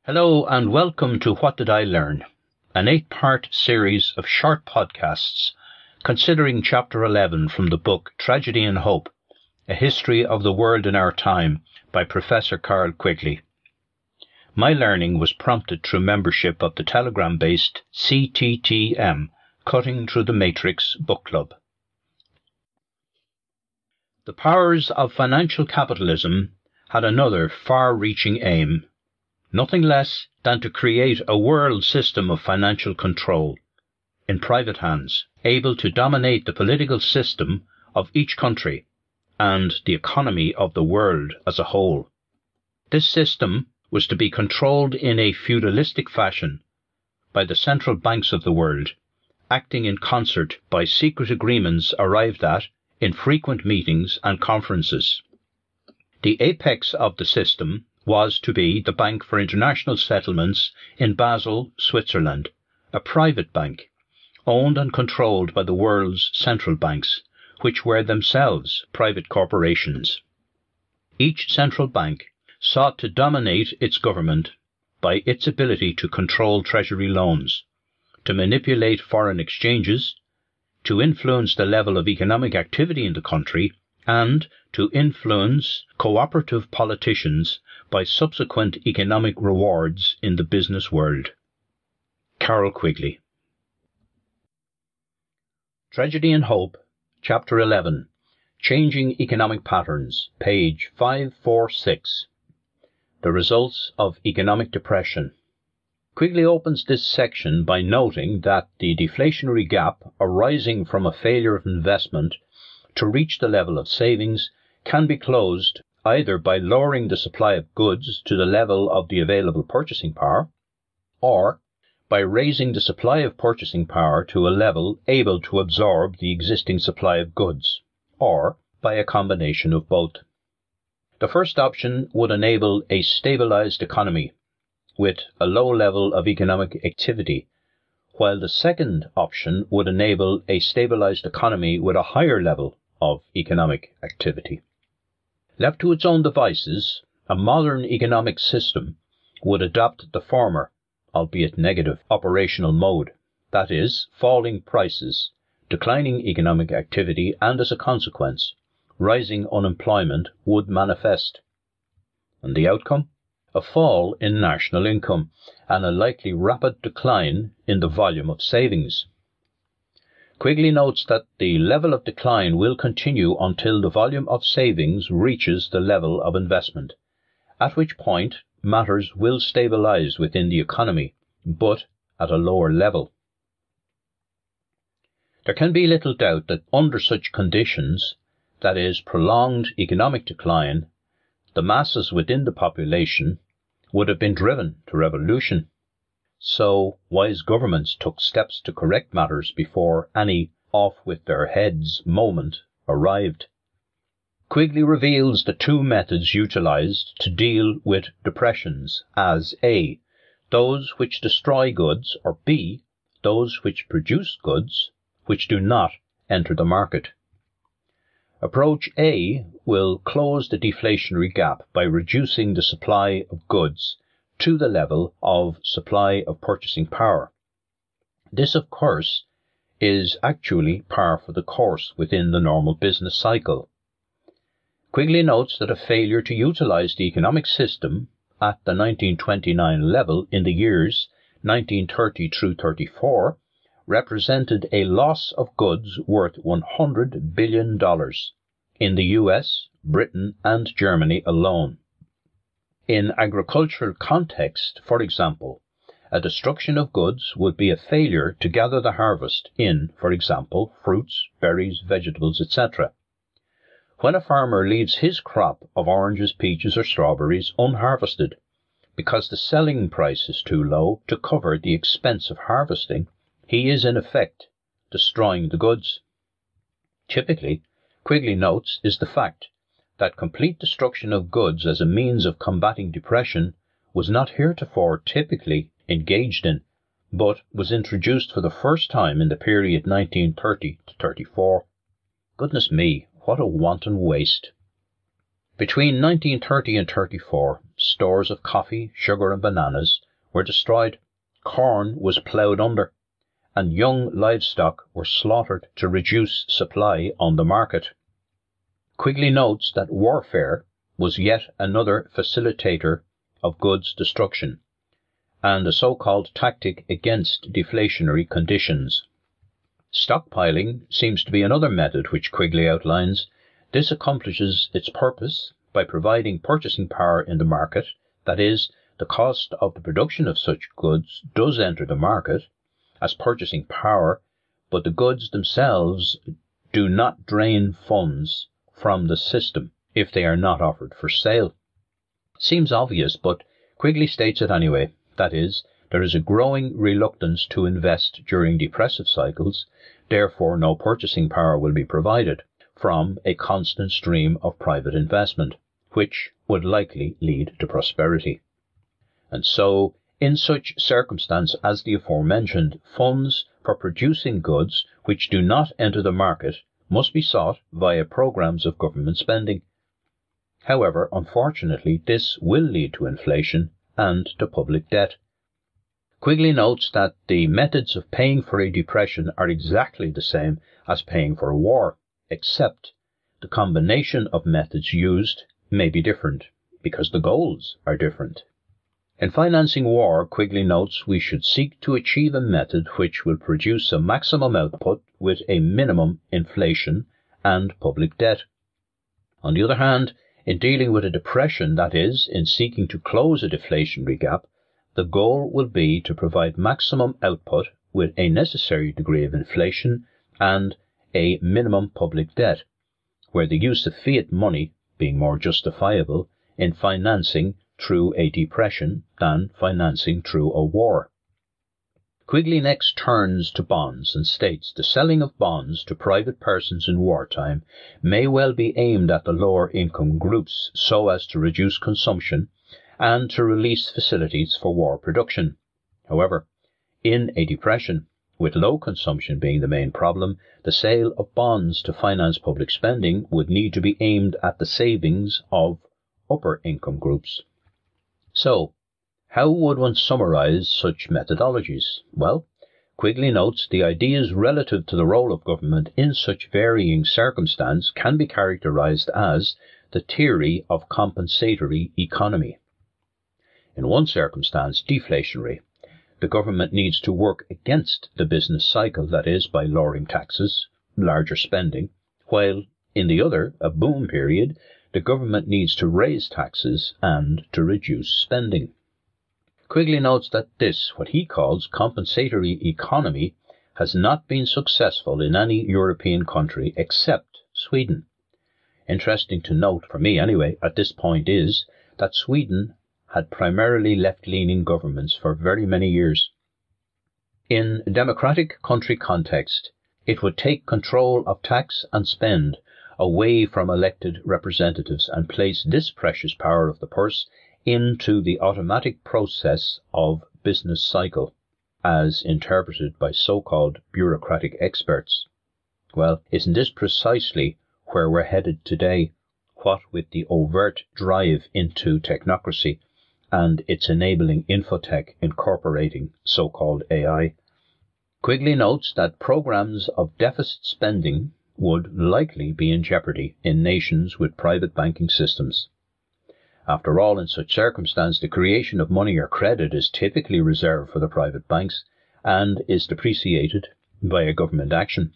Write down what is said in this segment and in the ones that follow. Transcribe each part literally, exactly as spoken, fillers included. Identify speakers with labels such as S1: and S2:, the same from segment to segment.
S1: Hello and welcome to What Did I Learn, an eight-part series of short podcasts considering Chapter eleven from the book Tragedy and Hope, A History of the World in Our Time by Professor Carroll Quigley. My learning was prompted through membership of the Telegram-based C T T M, Cutting Through the Matrix Book Club. The powers of financial capitalism had another far-reaching aim. Nothing less than to create a world system of financial control in private hands, able to dominate the political system of each country and the economy of the world as a whole. This system was to be controlled in a feudalistic fashion by the central banks of the world, acting in concert by secret agreements arrived at in frequent meetings and conferences. The apex of the system was to be the Bank for International Settlements in Basel, Switzerland, a private bank, owned and controlled by the world's central banks, which were themselves private corporations. Each central bank sought to dominate its government by its ability to control treasury loans, to manipulate foreign exchanges, to influence the level of economic activity in the country, and to influence cooperative politicians by subsequent economic rewards in the business world. Carroll Quigley. Tragedy and Hope, Chapter eleven, Changing Economic Patterns, page five forty-six. The Results of Economic Depression. Quigley opens this section by noting that the deflationary gap arising from a failure of investment to reach the level of savings can be closed either by lowering the supply of goods to the level of the available purchasing power, or by raising the supply of purchasing power to a level able to absorb the existing supply of goods, or by a combination of both. The first option would enable a stabilized economy with a low level of economic activity, while the second option would enable a stabilized economy with a higher level of economic activity. Left to its own devices, a modern economic system would adopt the former, albeit negative, operational mode, that is, falling prices, declining economic activity, and as a consequence, rising unemployment would manifest. And the outcome? A fall in national income and a likely rapid decline in the volume of savings. Quigley notes that the level of decline will continue until the volume of savings reaches the level of investment, at which point matters will stabilize within the economy, but at a lower level. There can be little doubt that under such conditions, that is, prolonged economic decline, the masses within the population would have been driven to revolution. So wise governments took steps to correct matters before any off-with-their-heads moment arrived. Quigley reveals the two methods utilized to deal with depressions as A. those which destroy goods, or B. those which produce goods which do not enter the market. Approach A will close the deflationary gap by reducing the supply of goods to the level of supply of purchasing power. This, of course, is actually par for the course within the normal business cycle. Quigley notes that a failure to utilize the economic system at the nineteen twenty-nine level in the years nineteen thirty through thirty-four represented a loss of goods worth one hundred billion dollars in the U S, Britain, and Germany alone. In agricultural context, for example, a destruction of goods would be a failure to gather the harvest in, for example, fruits, berries, vegetables, et cetera. When a farmer leaves his crop of oranges, peaches, or strawberries unharvested because the selling price is too low to cover the expense of harvesting, he is in effect destroying the goods. Typically, Quigley notes, is the fact that complete destruction of goods as a means of combating depression was not heretofore typically engaged in, but was introduced for the first time in the period nineteen thirty to thirty-four. Goodness me, what a wanton waste! Between nineteen thirty and thirty-four, stores of coffee, sugar and bananas were destroyed, corn was ploughed under, and young livestock were slaughtered to reduce supply on the market. Quigley notes that warfare was yet another facilitator of goods destruction, and a so-called tactic against deflationary conditions. Stockpiling seems to be another method which Quigley outlines. This accomplishes its purpose by providing purchasing power in the market, that is, the cost of the production of such goods does enter the market as purchasing power, but the goods themselves do not drain funds from the system if they are not offered for sale. Seems obvious, but Quigley states it anyway. That is, there is a growing reluctance to invest during depressive cycles, therefore no purchasing power will be provided from a constant stream of private investment, which would likely lead to prosperity. And so, in such circumstance as the aforementioned, funds for producing goods which do not enter the market must be sought via programs of government spending. However, unfortunately, this will lead to inflation and to public debt. Quigley notes that the methods of paying for a depression are exactly the same as paying for a war, except the combination of methods used may be different because the goals are different. In financing war, Quigley notes we should seek to achieve a method which will produce a maximum output with a minimum inflation and public debt. On the other hand, in dealing with a depression, that is, in seeking to close a deflationary gap, the goal will be to provide maximum output with a necessary degree of inflation and a minimum public debt, where the use of fiat money being more justifiable in financing through a depression than financing through a war. Quigley next turns to bonds and states the selling of bonds to private persons in wartime may well be aimed at the lower income groups so as to reduce consumption and to release facilities for war production. However, in a depression, with low consumption being the main problem, the sale of bonds to finance public spending would need to be aimed at the savings of upper income groups. So, how would one summarize such methodologies? Well, Quigley notes the ideas relative to the role of government in such varying circumstance can be characterized as the theory of compensatory economy. In one circumstance, deflationary, the government needs to work against the business cycle, that is, by lowering taxes, larger spending, while in the other, a boom period, the government needs to raise taxes and to reduce spending. Quigley notes that this, what he calls compensatory economy, has not been successful in any European country except Sweden. Interesting to note, for me anyway, at this point is that Sweden had primarily left-leaning governments for very many years. In a democratic country context, it would take control of tax and spend away from elected representatives and place this precious power of the purse into the automatic process of business cycle, as interpreted by so-called bureaucratic experts. Well, isn't this precisely where we're headed today, what with the overt drive into technocracy and its enabling infotech incorporating so-called A I? Quigley notes that programs of deficit spending would likely be in jeopardy in nations with private banking systems. After all, in such circumstance, the creation of money or credit is typically reserved for the private banks and is depreciated by a government action.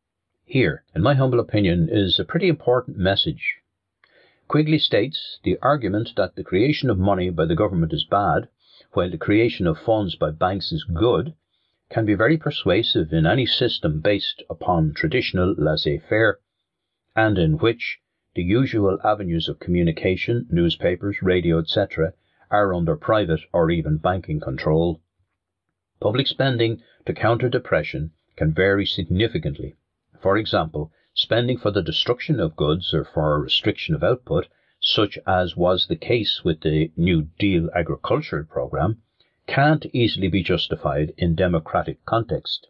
S1: Here, in my humble opinion, is a pretty important message. Quigley states the argument that the creation of money by the government is bad, while the creation of funds by banks is good, can be very persuasive in any system based upon traditional laissez-faire, and in which the usual avenues of communication, newspapers, radio, et cetera, are under private or even banking control. Public spending to counter depression can vary significantly. For example, spending for the destruction of goods or for a restriction of output, such as was the case with the New Deal agricultural program, can't easily be justified in democratic context,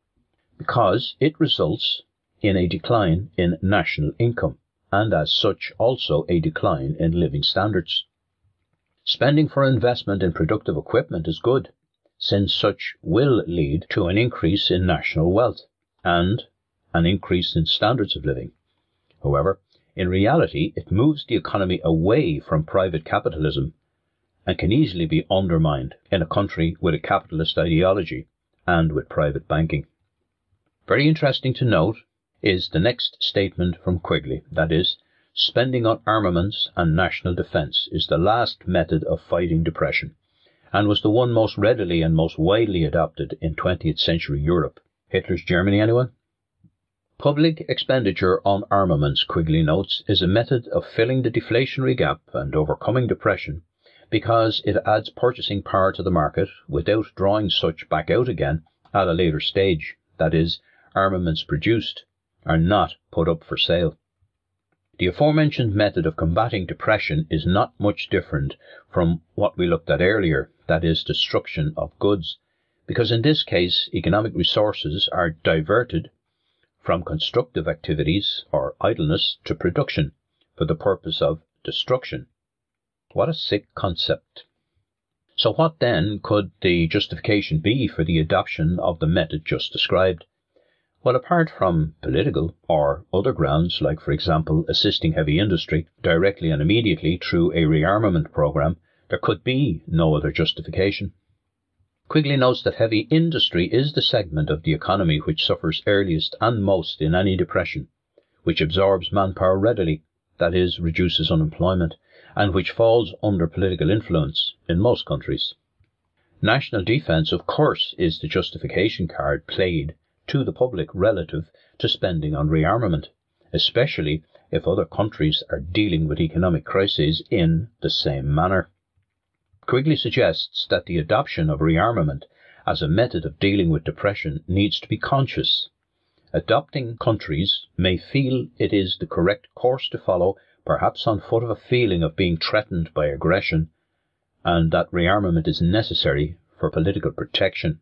S1: because it results in a decline in national income, and as such also a decline in living standards. Spending for investment in productive equipment is good, since such will lead to an increase in national wealth and an increase in standards of living. However, in reality, it moves the economy away from private capitalism and can easily be undermined in a country with a capitalist ideology and with private banking. Very interesting to note is the next statement from Quigley, that is, spending on armaments and national defence is the last method of fighting depression, and was the one most readily and most widely adopted in twentieth century Europe. Hitler's Germany, anyone? Public expenditure on armaments, Quigley notes, is a method of filling the deflationary gap and overcoming depression because it adds purchasing power to the market without drawing such back out again at a later stage. That is, armaments produced are not put up for sale. The aforementioned method of combating depression is not much different from what we looked at earlier, that is, destruction of goods, because in this case economic resources are diverted from constructive activities or idleness to production for the purpose of destruction. What a sick concept. So what then could the justification be for the adoption of the method just described? Well, apart from political or other grounds, like for example assisting heavy industry directly and immediately through a rearmament program, there could be no other justification. Quigley notes that heavy industry is the segment of the economy which suffers earliest and most in any depression, which absorbs manpower readily, that is, reduces unemployment, and which falls under political influence in most countries. National defence, of course, is the justification card played to the public relative to spending on rearmament, especially if other countries are dealing with economic crises in the same manner. Quigley suggests that the adoption of rearmament as a method of dealing with depression needs to be conscious. Adopting countries may feel it is the correct course to follow, perhaps on foot of a feeling of being threatened by aggression, and that rearmament is necessary for political protection.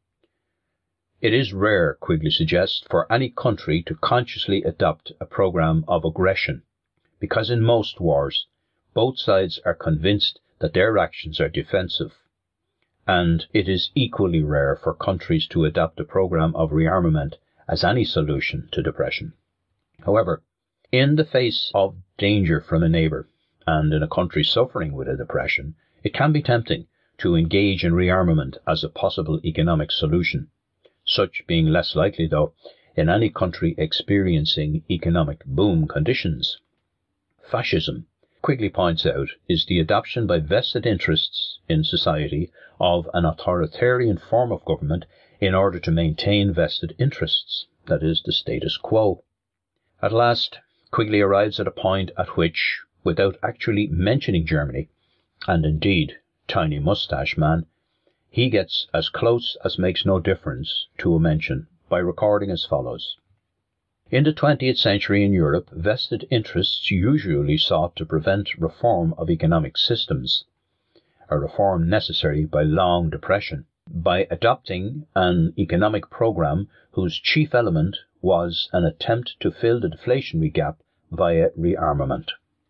S1: It is rare, Quigley suggests, for any country to consciously adopt a program of aggression, because in most wars, both sides are convinced that their actions are defensive, and it is equally rare for countries to adopt a program of rearmament as any solution to depression. However, in the face of danger from a neighbour, and in a country suffering with a depression, it can be tempting to engage in rearmament as a possible economic solution, such being less likely, though, in any country experiencing economic boom conditions. Fascism, Quigley points out, is the adoption by vested interests in society of an authoritarian form of government in order to maintain vested interests, that is, the status quo. At last, Quigley arrives at a point at which, without actually mentioning Germany, and indeed Tiny Moustache Man, he gets as close as makes no difference to a mention by recording as follows. In the twentieth century in Europe, vested interests usually sought to prevent reform of economic systems, a reform necessary by long depression, by adopting an economic program whose chief element was an attempt to fill the deflationary gap via rearmament.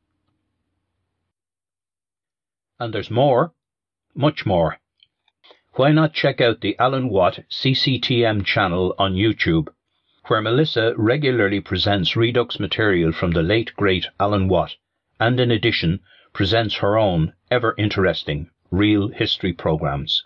S1: And there's more, much more. Why not check out the Alan Watt C C T M channel on YouTube, where Melissa regularly presents Redux material from the late great Alan Watt, and in addition presents her own ever interesting real history programs.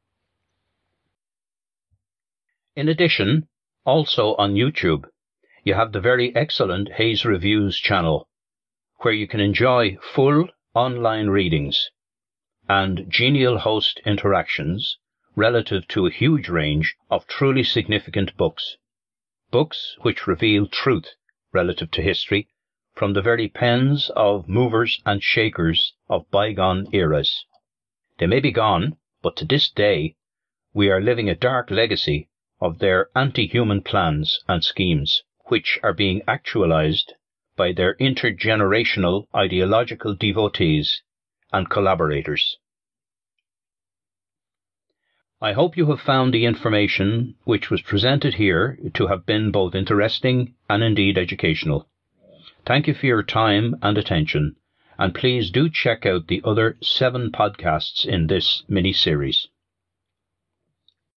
S1: In addition, also on YouTube, you have the very excellent Hayes Reviews channel, where you can enjoy full online readings and genial host interactions relative to a huge range of truly significant books, books which reveal truth relative to history from the very pens of movers and shakers of bygone eras. They may be gone, but to this day we are living a dark legacy of their anti-human plans and schemes, which are being actualized by their intergenerational ideological devotees and collaborators. I hope you have found the information which was presented here to have been both interesting and indeed educational. Thank you for your time and attention, and please do check out the other seven podcasts in this mini-series.